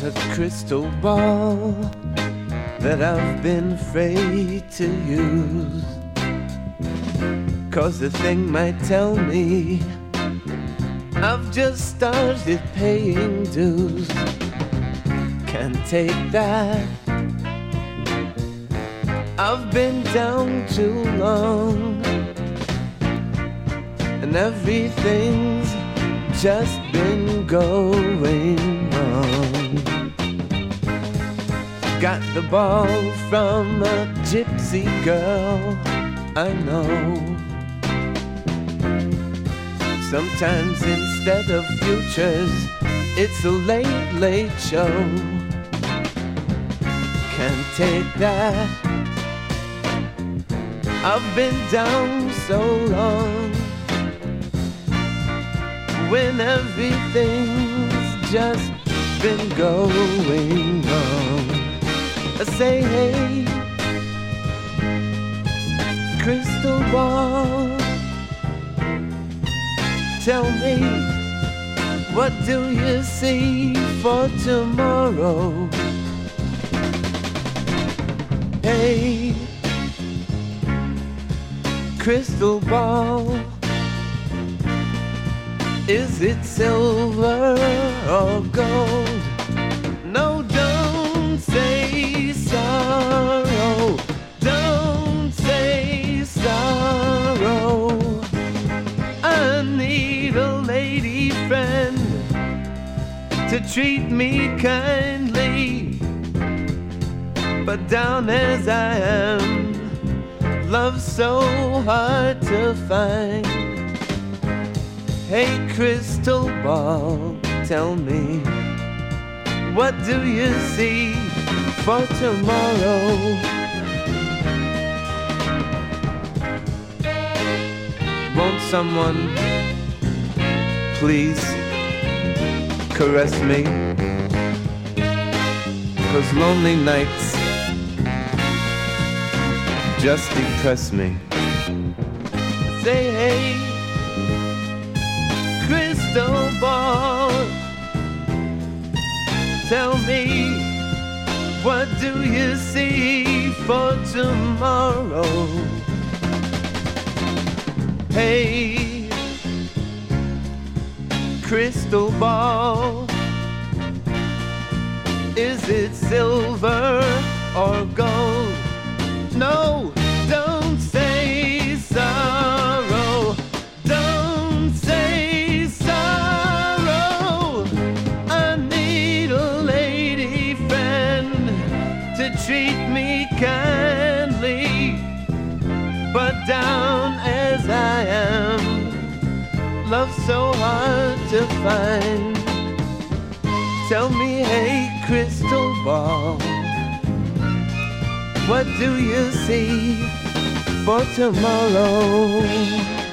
a crystal ball that I've been afraid to use, 'cause the thing might tell me I've just started paying dues. Can't take that, I've been down too long, and everything's just been going wrong. Got the ball from a gypsy girl I know. Sometimes instead of futures, it's a late, late show. Can't take that, I've been down so long, when everything's just been going wrong. I say, hey, crystal ball, tell me, what do you see for tomorrow? Hey, crystal ball, is it silver or gold? No, don't say sorrow, don't say sorrow. I need a lady friend to treat me kindly, but down as I am, love's so hard to find. Hey, crystal ball, tell me, what do you see for tomorrow? Won't someone please caress me? 'Cause lonely nights just depress me. Say, hey, crystal ball, tell me, what do you see for tomorrow? Hey, crystal ball, is it silver or gold? No, don't say sorrow, don't say sorrow. I need a lady friend to treat me kindly, but down as I am, love's so hard to find. Tell me, hey, crystal ball, what do you see for tomorrow?